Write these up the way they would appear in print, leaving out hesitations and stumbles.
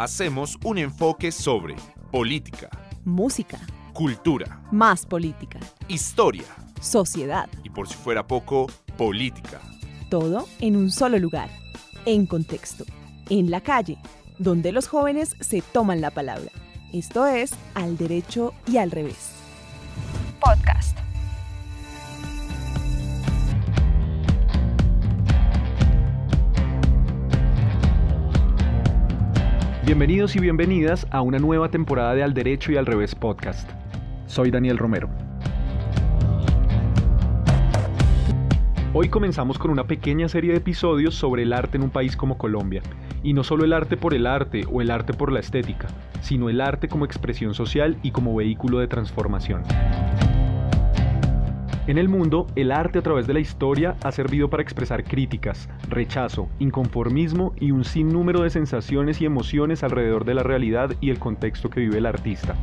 hacemos un enfoque sobre política, música, cultura, más política, historia sociedad y, por si fuera poco, política. Todo en un solo lugar, en contexto, en la calle, donde los jóvenes se toman la palabra. Esto es Al Derecho y al Revés. Podcast. Bienvenidos y bienvenidas a una nueva temporada de Al Derecho y al Revés Podcast. Soy Daniel Romero. Hoy comenzamos con una pequeña serie de episodios sobre el arte en un país como Colombia. Y no solo el arte por el arte o el arte por la estética, sino el arte como expresión social y como vehículo de transformación. En el mundo, el arte a través de la historia ha servido para expresar críticas, rechazo, inconformismo y un sinnúmero de sensaciones y emociones alrededor de la realidad y el contexto que vive el artista.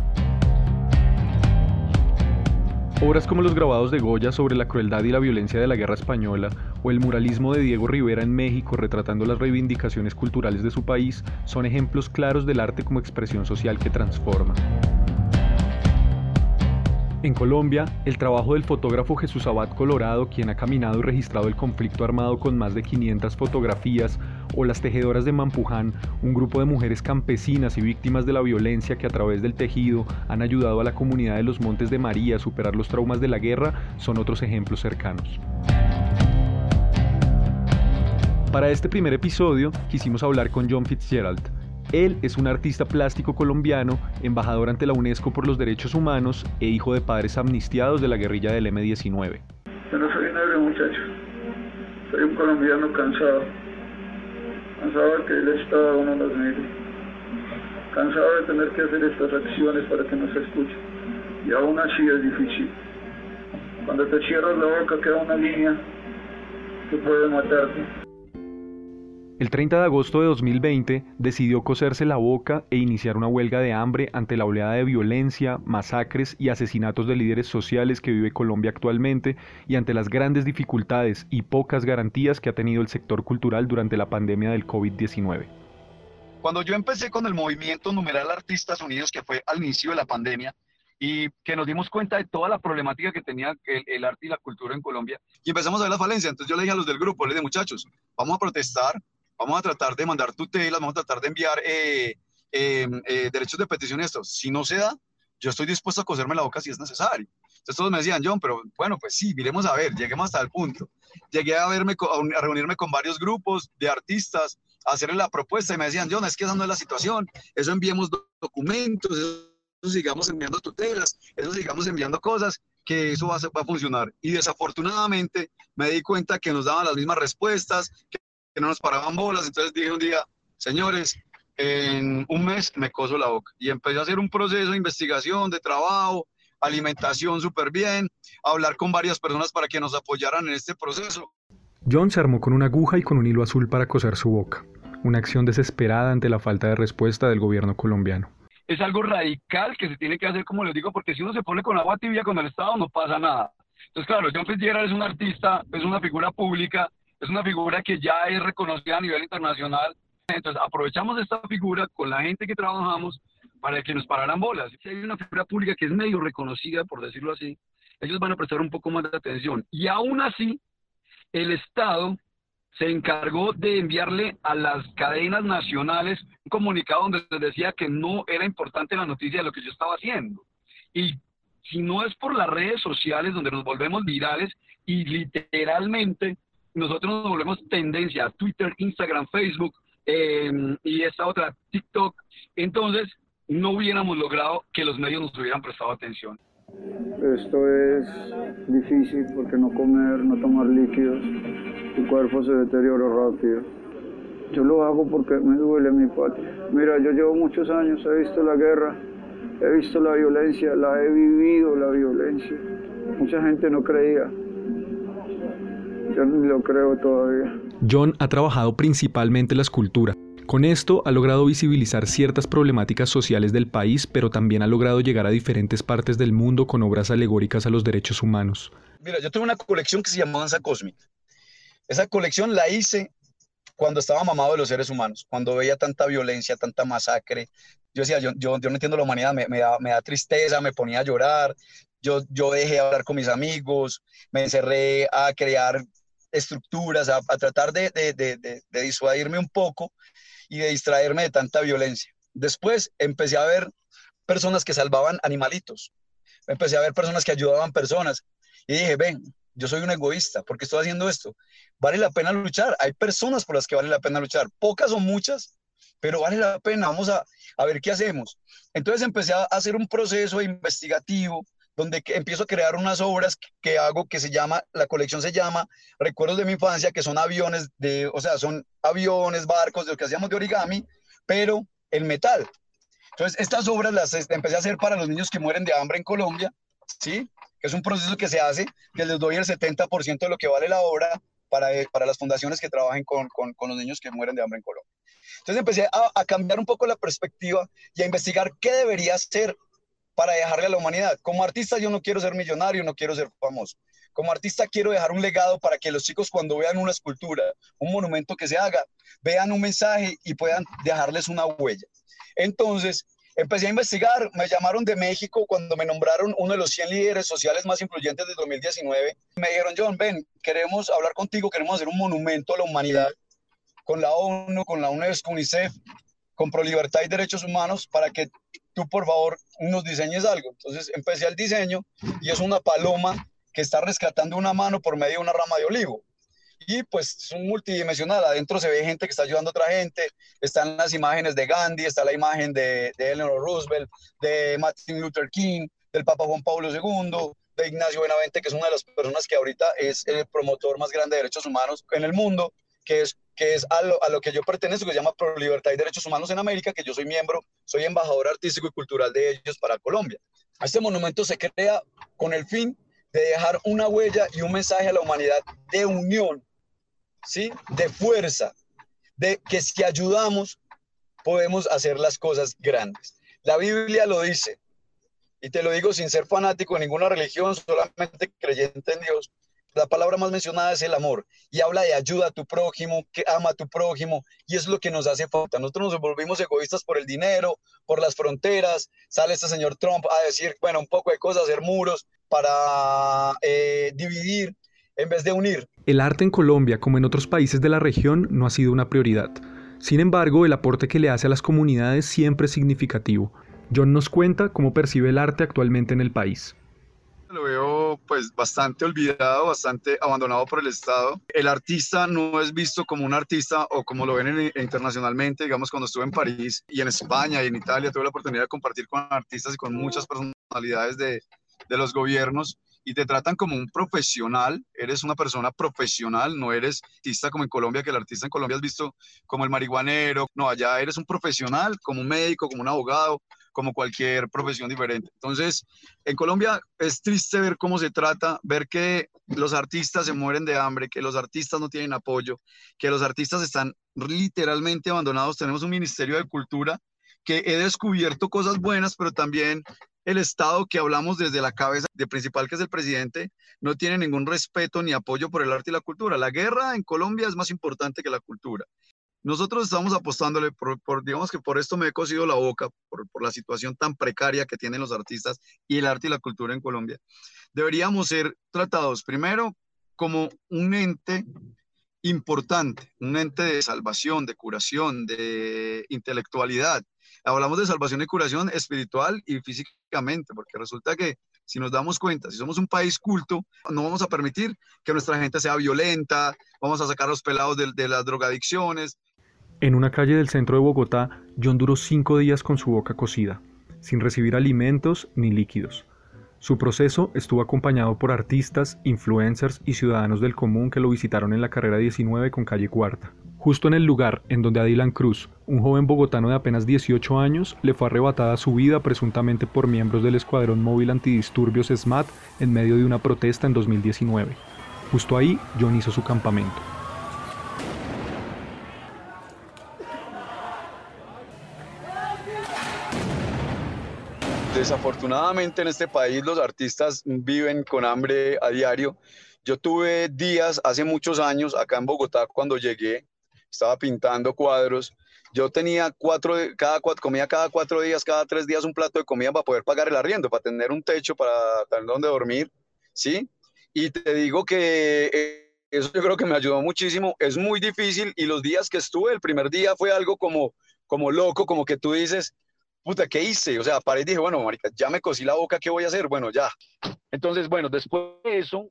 Obras como los grabados de Goya sobre la crueldad y la violencia de la Guerra Española o el muralismo de Diego Rivera en México retratando las reivindicaciones culturales de su país son ejemplos claros del arte como expresión social que transforma. En Colombia, el trabajo del fotógrafo Jesús Abad Colorado, quien ha caminado y registrado el conflicto armado con más de 500 fotografías, o las tejedoras de Mampuján, un grupo de mujeres campesinas y víctimas de la violencia que a través del tejido han ayudado a la comunidad de los Montes de María a superar los traumas de la guerra, son otros ejemplos cercanos. Para este primer episodio, quisimos hablar con John Fitzgerald. Él es un artista plástico colombiano, embajador ante la UNESCO por los derechos humanos e hijo de padres amnistiados de la guerrilla del M-19. Yo no soy negro, muchacho. Soy un colombiano cansado. Cansado de que el Estado no nos mire. Cansado de tener que hacer estas acciones para que nos escuchen. Y aún así es difícil. Cuando te cierras la boca queda una línea que puede matarte. El 30 de agosto de 2020 decidió coserse la boca e iniciar una huelga de hambre ante la oleada de violencia, masacres y asesinatos de líderes sociales que vive Colombia actualmente y ante las grandes dificultades y pocas garantías que ha tenido el sector cultural durante la pandemia del COVID-19. Cuando yo empecé con el movimiento Numeral Artistas Unidos, que fue al inicio de la pandemia, y que nos dimos cuenta de toda la problemática que tenía el arte y la cultura en Colombia, y empezamos a ver la falencia, entonces yo le dije a los del grupo, les dije, muchachos, vamos a protestar, vamos a tratar de mandar tutelas, vamos a tratar de enviar derechos de petición y esto. Si no se da, yo estoy dispuesto a coserme la boca si es necesario. Entonces todos me decían, John, pero bueno, pues sí, miremos a ver, lleguemos hasta el punto. Llegué a reunirme con varios grupos de artistas, a hacerles la propuesta y me decían, John, es que esa no es la situación, eso enviemos documentos, eso sigamos enviando tutelas, eso sigamos enviando cosas, que eso va a funcionar. Y desafortunadamente me di cuenta que nos daban las mismas respuestas, que no nos paraban bolas, entonces dije un día, señores, en un mes me coso la boca, y empecé a hacer un proceso de investigación, de trabajo, alimentación súper bien, a hablar con varias personas para que nos apoyaran en este proceso. John se armó con una aguja y con un hilo azul para coser su boca, una acción desesperada ante la falta de respuesta del gobierno colombiano. Es algo radical que se tiene que hacer, como les digo, porque si uno se pone con agua tibia con el Estado no pasa nada. Entonces claro, John Fitzgerald es un artista, es una figura pública, es una figura que ya es reconocida a nivel internacional. Entonces aprovechamos esta figura con la gente que trabajamos para que nos pararan bolas. Si hay una figura pública que es medio reconocida, por decirlo así, ellos van a prestar un poco más de atención. Y aún así, el Estado se encargó de enviarle a las cadenas nacionales un comunicado donde les decía que no era importante la noticia de lo que yo estaba haciendo. Y si no es por las redes sociales donde nos volvemos virales y literalmente nosotros nos volvemos tendencia, Twitter, Instagram, Facebook y esta otra, TikTok, entonces no hubiéramos logrado que los medios nos hubieran prestado atención. Esto es difícil porque no comer, no tomar líquidos, tu cuerpo se deteriora rápido. Yo lo hago porque me duele mi patria. Mira, yo llevo muchos años, he visto la guerra, he visto la violencia, la he vivido la violencia. Mucha gente no creía. Yo ni lo creo todavía. John ha trabajado principalmente la escultura. Con esto ha logrado visibilizar ciertas problemáticas sociales del país, pero también ha logrado llegar a diferentes partes del mundo con obras alegóricas a los derechos humanos. Mira, yo tengo una colección que se llama Danza Cósmica. Esa colección la hice cuando estaba mamado de los seres humanos, cuando veía tanta violencia, tanta masacre. Yo decía, yo no entiendo la humanidad, me da tristeza, me ponía a llorar. Yo dejé de hablar con mis amigos, me encerré a crear estructuras, a tratar de disuadirme un poco y de distraerme de tanta violencia. Después empecé a ver personas que salvaban animalitos, empecé a ver personas que ayudaban personas y dije, ven, yo soy un egoísta, ¿por qué estoy haciendo esto? Vale la pena luchar, hay personas por las que vale la pena luchar, pocas o muchas, pero vale la pena, vamos a ver qué hacemos. Entonces empecé a hacer un proceso investigativo donde empiezo a crear unas obras que hago que la colección se llama Recuerdos de mi infancia, que son aviones, o sea, son aviones, barcos, de lo que hacíamos de origami, pero en metal. Entonces, estas obras las empecé a hacer para los niños que mueren de hambre en Colombia, ¿sí? Que es un proceso que se hace, que les doy el 70% de lo que vale la obra para las fundaciones que trabajen con los niños que mueren de hambre en Colombia. Entonces empecé a cambiar un poco la perspectiva y a investigar qué debería hacer para dejarle a la humanidad. Como artista yo no quiero ser millonario, no quiero ser famoso. Como artista quiero dejar un legado para que los chicos cuando vean una escultura, un monumento que se haga, vean un mensaje y puedan dejarles una huella. Entonces empecé a investigar, me llamaron de México cuando me nombraron uno de los 100 líderes sociales más influyentes de 2019. Me dijeron, John, ven, queremos hablar contigo, queremos hacer un monumento a la humanidad con la ONU, con la UNESCO, UNICEF, con ProLibertad y Derechos Humanos, para que tú, por favor, nos diseñes algo. Entonces empecé el diseño y es una paloma que está rescatando una mano por medio de una rama de olivo. Y pues es un multidimensional, adentro se ve gente que está ayudando a otra gente, están las imágenes de Gandhi, está la imagen de Eleanor Roosevelt, de Martin Luther King, del Papa Juan Pablo II, de Ignacio Benavente, que es una de las personas que ahorita es el promotor más grande de derechos humanos en el mundo, que es a lo que yo pertenezco, que se llama ProLibertad y Derechos Humanos en América, que yo soy miembro, soy embajador artístico y cultural de ellos para Colombia. Este monumento se crea con el fin de dejar una huella y un mensaje a la humanidad de unión, ¿sí? De fuerza, de que si ayudamos podemos hacer las cosas grandes. La Biblia lo dice, y te lo digo sin ser fanático de ninguna religión, solamente creyente en Dios. La palabra más mencionada es el amor, y habla de ayuda a tu prójimo, que ama a tu prójimo, y es lo que nos hace falta. Nosotros nos volvimos egoístas por el dinero, por las fronteras. Sale este señor Trump a decir, bueno, un poco de cosas, hacer muros para dividir en vez de unir. El arte en Colombia, como en otros países de la región, no ha sido una prioridad. Sin embargo, el aporte que le hace a las comunidades siempre es significativo. John nos cuenta cómo percibe el arte actualmente en el país. Lo veo pues bastante olvidado, bastante abandonado por el Estado. El artista no es visto como un artista o como lo ven internacionalmente. Digamos, cuando estuve en París y en España y en Italia, tuve la oportunidad de compartir con artistas y con muchas personalidades de los gobiernos, y te tratan como un profesional. Eres una persona profesional, no eres artista como en Colombia, que el artista en Colombia es visto como el marihuanero. No, allá eres un profesional, como un médico, como un abogado, como cualquier profesión diferente. Entonces, en Colombia es triste ver cómo se trata, ver que los artistas se mueren de hambre, que los artistas no tienen apoyo, que los artistas están literalmente abandonados. Tenemos un Ministerio de Cultura que he descubierto cosas buenas, pero también el Estado, que hablamos desde la cabeza de principal, que es el presidente, no tiene ningún respeto ni apoyo por el arte y la cultura. La guerra en Colombia es más importante que la cultura. Nosotros estamos apostándole, digamos que por esto me he cosido la boca, por la situación tan precaria que tienen los artistas y el arte y la cultura en Colombia. Deberíamos ser tratados primero como un ente importante, un ente de salvación, de curación, de intelectualidad. Hablamos de salvación y curación espiritual y físicamente, porque resulta que si nos damos cuenta, si somos un país culto, no vamos a permitir que nuestra gente sea violenta, vamos a sacar a los pelados de las drogadicciones. En una calle del centro de Bogotá, John duró 5 días con su boca cosida, sin recibir alimentos ni líquidos. Su proceso estuvo acompañado por artistas, influencers y ciudadanos del común que lo visitaron en la carrera 19 con calle Cuarta. Justo en el lugar en donde a Dylan Cruz, un joven bogotano de apenas 18 años, le fue arrebatada su vida presuntamente por miembros del Escuadrón Móvil Antidisturbios SMAT en medio de una protesta en 2019. Justo ahí, John hizo su campamento. Desafortunadamente en este país los artistas viven con hambre a diario. Yo tuve días hace muchos años acá en Bogotá cuando llegué, estaba pintando cuadros. Yo tenía comía cada 4 días, cada 3 días un plato de comida para poder pagar el arriendo, para tener un techo, para tener donde dormir, ¿sí? Y te digo que eso yo creo que me ayudó muchísimo. Es muy difícil y los días que estuve, el primer día fue algo como loco, como que tú dices, puta, ¿qué hice? O sea, paré y dije, bueno, marica, ya me cosí la boca, ¿qué voy a hacer? Bueno, ya. Entonces, bueno, después de eso,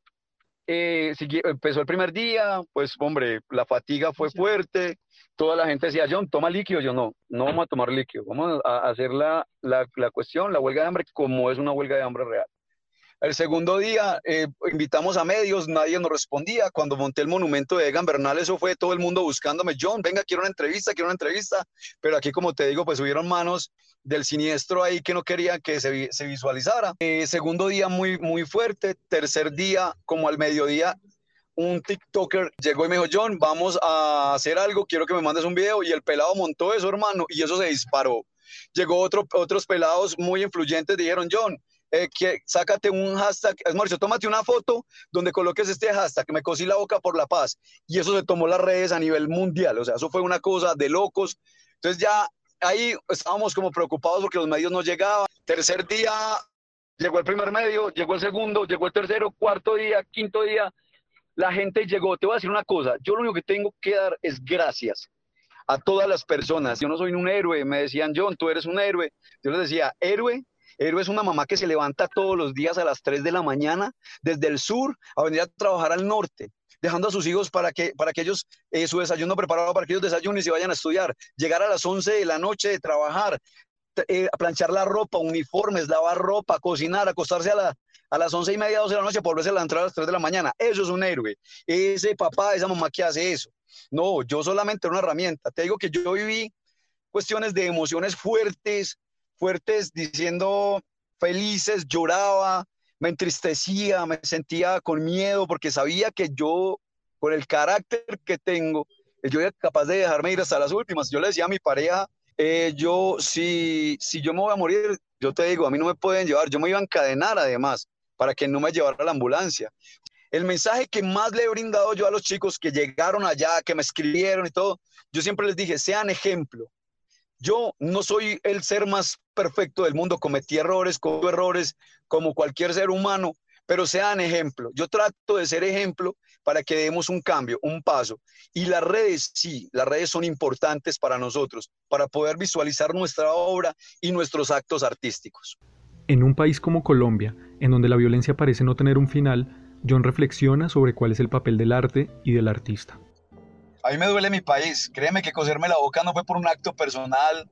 empezó el primer día, pues, hombre, la fatiga fue fuerte, toda la gente decía, John, toma líquido. Yo, no vamos a tomar líquido, vamos a hacer la cuestión, la huelga de hambre, como es una huelga de hambre real. El segundo día invitamos a medios, nadie nos respondía. Cuando monté el monumento de Egan Bernal, eso fue todo el mundo buscándome. John, venga, quiero una entrevista. Pero aquí, como te digo, pues hubieron manos del siniestro ahí que no querían que se visualizara. Segundo día muy, muy fuerte. Tercer día, como al mediodía, un TikToker llegó y me dijo, John, vamos a hacer algo, quiero que me mandes un video. Y el pelado montó eso, hermano, y eso se disparó. Llegó otros pelados muy influyentes, dijeron, John, sácate un hashtag, Mauricio, tómate una foto donde coloques este hashtag, me cosí la boca por la paz, y eso se tomó las redes a nivel mundial, o sea, eso fue una cosa de locos. Entonces ya ahí estábamos como preocupados porque los medios no llegaban. Tercer día llegó el primer medio, llegó el segundo, llegó el tercero, cuarto día, quinto día, la gente llegó. Te voy a decir una cosa, yo lo único que tengo que dar es gracias a todas las personas. Yo no soy un héroe, me decían, John, tú eres un héroe. Yo les decía, héroe es una mamá que se levanta todos los días a las 3 de la mañana desde el sur a venir a trabajar al norte, dejando a sus hijos para que ellos, su desayuno preparado para que ellos desayunen y se vayan a estudiar, llegar a las 11 de la noche de trabajar, planchar la ropa, uniformes, lavar ropa, cocinar, acostarse a las 11:30, 12 de la noche, por volverse a entrar a las 3 de la mañana. Eso es un héroe. Ese papá, esa mamá que hace eso. No, yo solamente era una herramienta. Te digo que yo viví cuestiones de emociones fuertes, diciendo felices, lloraba, me entristecía, me sentía con miedo porque sabía que yo, con el carácter que tengo, yo era capaz de dejarme ir hasta las últimas. Yo le decía a mi pareja, si yo me voy a morir, yo te digo, a mí no me pueden llevar, yo me iba a encadenar además para que no me llevara a la ambulancia. El mensaje que más le he brindado yo a los chicos que llegaron allá, que me escribieron y todo, yo siempre les dije, sean ejemplo. Yo no soy el ser más perfecto del mundo, cometí errores como cualquier ser humano, pero sean ejemplo. Yo trato de ser ejemplo para que demos un cambio, un paso. Y las redes, sí, las redes son importantes para nosotros, para poder visualizar nuestra obra y nuestros actos artísticos. En un país como Colombia, en donde la violencia parece no tener un final, John reflexiona sobre cuál es el papel del arte y del artista. A mí me duele mi país, créeme que coserme la boca no fue por un acto personal,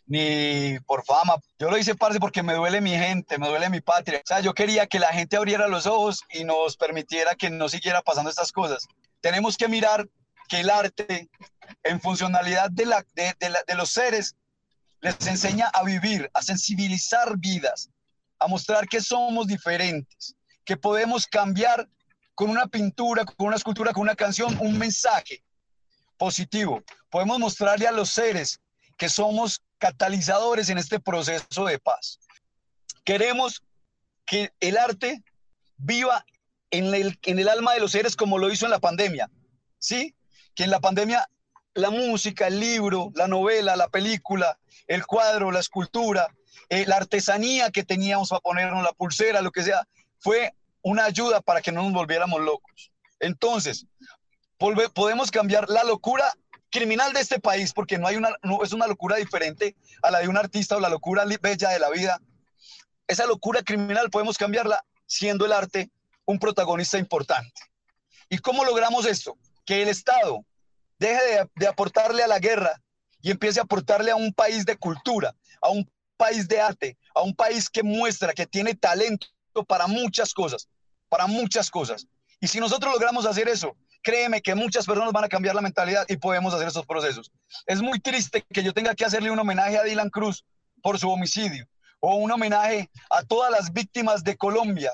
ni por fama. Yo lo hice, parce, porque me duele mi gente, me duele mi patria. O sea, yo quería que la gente abriera los ojos y nos permitiera que no siguiera pasando estas cosas. Tenemos que mirar que el arte, en funcionalidad de los seres, les enseña a vivir, a sensibilizar vidas, a mostrar que somos diferentes, que podemos cambiar con una pintura, con una escultura, con una canción, un mensaje positivo. Podemos mostrarle a los seres que somos catalizadores en este proceso de paz. Queremos que el arte viva en el alma de los seres como lo hizo en la pandemia, ¿sí? Que en la pandemia la música, el libro, la novela, la película, el cuadro, la escultura, la artesanía que teníamos para ponernos, la pulsera, lo que sea, fue una ayuda para que no nos volviéramos locos. Entonces, podemos cambiar la locura criminal de este país, porque no es una locura diferente a la de un artista o la locura bella de la vida. Esa locura criminal podemos cambiarla siendo el arte un protagonista importante. ¿Y cómo logramos esto? Que el Estado deje de aportarle a la guerra y empiece a aportarle a un país de cultura, a un país de arte, a un país que muestra que tiene talento para muchas cosas, para muchas cosas. Y si nosotros logramos hacer eso, créeme que muchas personas van a cambiar la mentalidad y podemos hacer esos procesos. Es muy triste que yo tenga que hacerle un homenaje a Dylan Cruz por su homicidio, o un homenaje a todas las víctimas de Colombia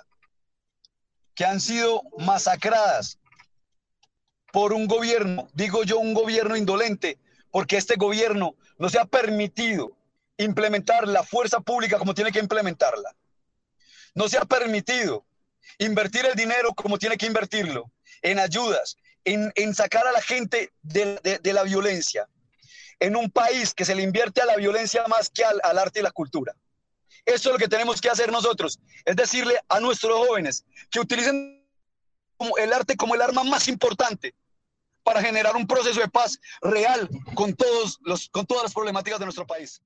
que han sido masacradas por un gobierno, digo yo, un gobierno indolente, porque este gobierno no se ha permitido implementar la fuerza pública como tiene que implementarla. No se ha permitido invertir el dinero como tiene que invertirlo, en ayudas, en sacar a la gente de la violencia, en un país que se le invierte a la violencia más que al arte y la cultura. Eso es lo que tenemos que hacer nosotros, es decirle a nuestros jóvenes que utilicen el arte como el arma más importante para generar un proceso de paz real con todas las problemáticas de nuestro país.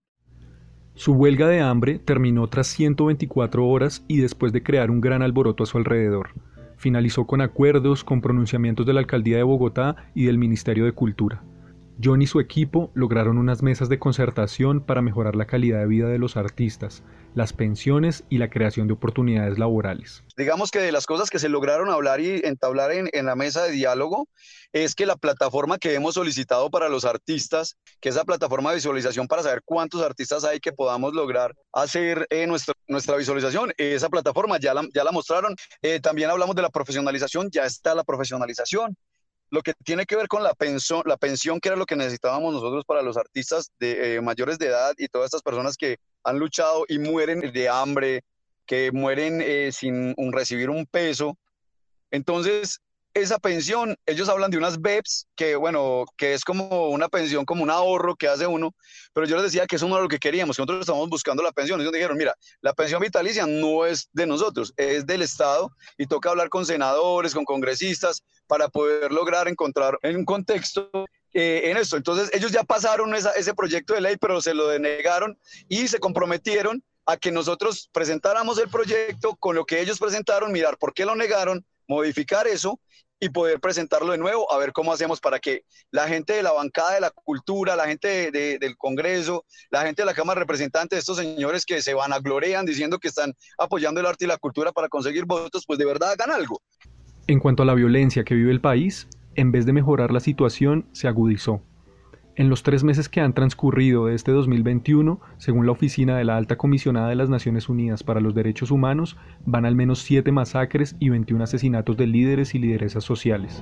Su huelga de hambre terminó tras 124 horas y después de crear un gran alboroto a su alrededor. Finalizó con acuerdos, con pronunciamientos de la Alcaldía de Bogotá y del Ministerio de Cultura. John y su equipo lograron unas mesas de concertación para mejorar la calidad de vida de los artistas, las pensiones y la creación de oportunidades laborales. Digamos que de las cosas que se lograron hablar y entablar en la mesa de diálogo es que la plataforma que hemos solicitado para los artistas, que es la plataforma de visualización para saber cuántos artistas hay que podamos lograr hacer nuestra visualización, esa plataforma ya la mostraron. También hablamos de la profesionalización, ya está la profesionalización. Lo que tiene que ver con la pensión, que era lo que necesitábamos nosotros para los artistas mayores de edad y todas estas personas que han luchado y mueren de hambre, que mueren sin recibir un peso. Entonces, esa pensión, ellos hablan de unas BEPS, que es como una pensión, como un ahorro que hace uno, pero yo les decía que eso no era lo que queríamos, que nosotros estábamos buscando la pensión. Ellos dijeron, mira, la pensión vitalicia no es de nosotros, es del Estado y toca hablar con senadores, con congresistas, para poder lograr encontrar en un contexto en esto. Entonces, ellos ya pasaron ese proyecto de ley, pero se lo denegaron y se comprometieron a que nosotros presentáramos el proyecto con lo que ellos presentaron, mirar por qué lo negaron, modificar eso y poder presentarlo de nuevo, a ver cómo hacemos para que la gente de la bancada de la cultura, la gente del Congreso, la gente de la Cámara de Representantes, estos señores que se vanaglorean diciendo que están apoyando el arte y la cultura para conseguir votos, pues de verdad hagan algo. En cuanto a la violencia que vive el país, en vez de mejorar la situación, se agudizó. En los 3 meses que han transcurrido de este 2021, según la Oficina de la Alta Comisionada de las Naciones Unidas para los Derechos Humanos, van al menos 7 masacres y 21 asesinatos de líderes y lideresas sociales.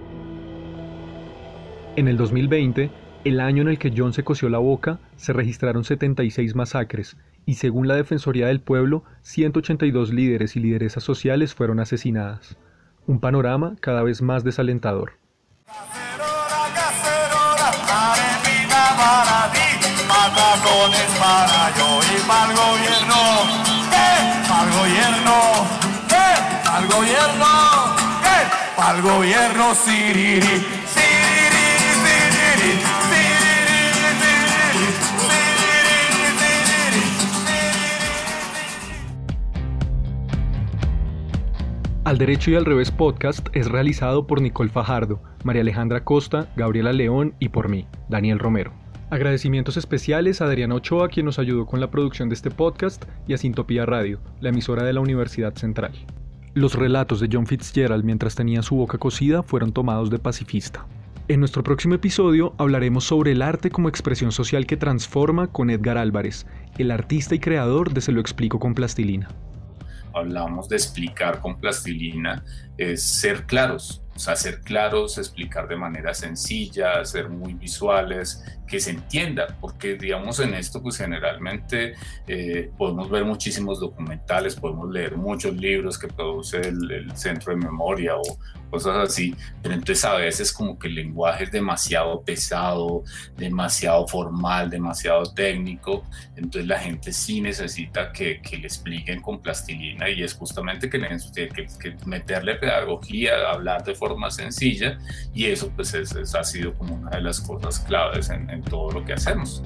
En el 2020, el año en el que John se cosió la boca, se registraron 76 masacres y según la Defensoría del Pueblo, 182 líderes y lideresas sociales fueron asesinadas. Un panorama cada vez más desalentador. Para ti, patacones para yo y para el gobierno, para el gobierno, para el gobierno, para el gobierno, siriri, siriri, siriri, siriri, siriri, siriri. Al Derecho y al Revés podcast es realizado por Nicole Fajardo, María Alejandra Costa, Gabriela León y por mí, Daniel Romero. Agradecimientos especiales a Adriana Ochoa, quien nos ayudó con la producción de este podcast, y a Sintopía Radio, la emisora de la Universidad Central. Los relatos de John Fitzgerald mientras tenía su boca cosida fueron tomados de Pacifista. En nuestro próximo episodio hablaremos sobre el arte como expresión social que transforma con Edgar Álvarez, el artista y creador de Se lo explico con plastilina. Hablamos de explicar con plastilina, es ser claros. O sea, ser claros, explicar de manera sencilla, ser muy visuales, que se entienda, porque digamos en esto pues generalmente podemos ver muchísimos documentales, podemos leer muchos libros que produce el Centro de Memoria o cosas así, pero entonces a veces como que el lenguaje es demasiado pesado, demasiado formal, demasiado técnico, entonces la gente sí necesita que le expliquen con plastilina y es justamente que meterle pedagogía, hablar de forma sencilla y eso pues ha sido como una de las cosas claves en todo lo que hacemos.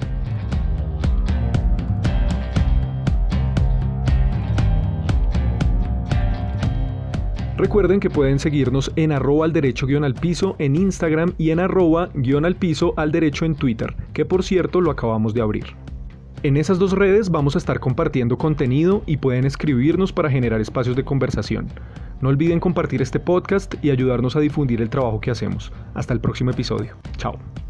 Recuerden que pueden seguirnos en @alderecho_al_piso en Instagram y en @_alderecho en Twitter, que por cierto lo acabamos de abrir. En esas 2 redes vamos a estar compartiendo contenido y pueden escribirnos para generar espacios de conversación. No olviden compartir este podcast y ayudarnos a difundir el trabajo que hacemos. Hasta el próximo episodio. Chao.